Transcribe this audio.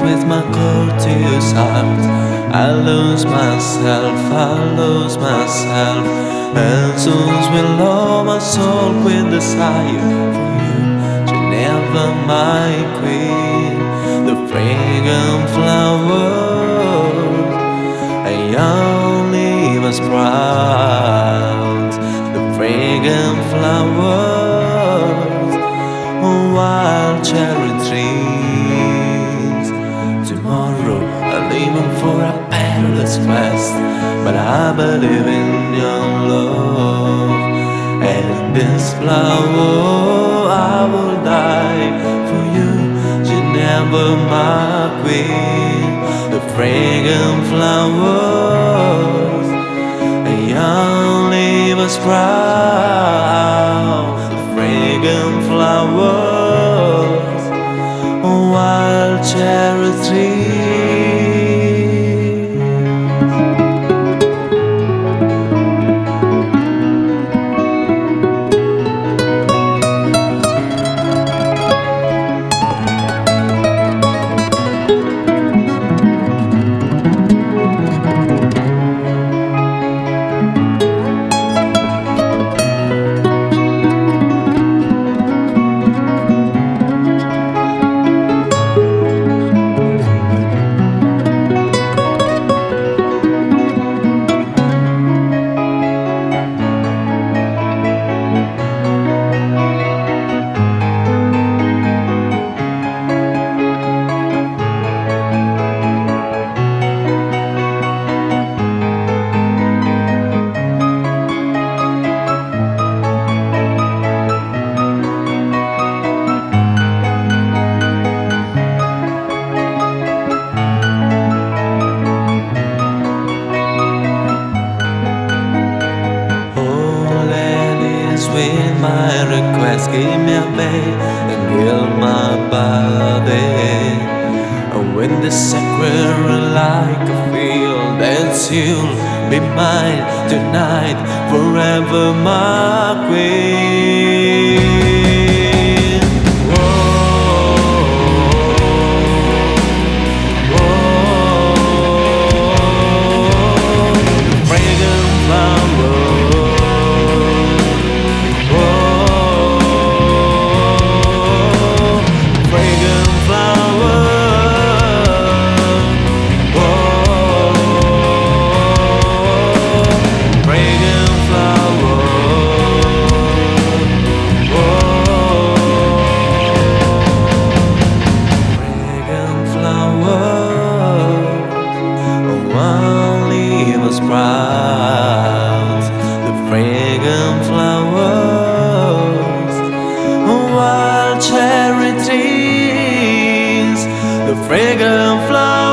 with my courteous heart. I lose myself, I lose myself, and soon will all my soul with desire for you, Geneva, my queen. The fragrant flowers, a young leaf was proud. The fragrant flowers, wild cherry trees. Tomorrow I'm leaving for a perilous quest, but I believe in your love. And this flower I will die for you, Geneva, my queen. The fragrant flowers, a young leaf was proud. The fragrant flowers, wild cherry trees. With my request, give me a bed and heal my body. And when the sacred like a field, then you'll be mine tonight, forever my queen. Proud, the fragrant flowers, wild cherry trees, the fragrant flowers.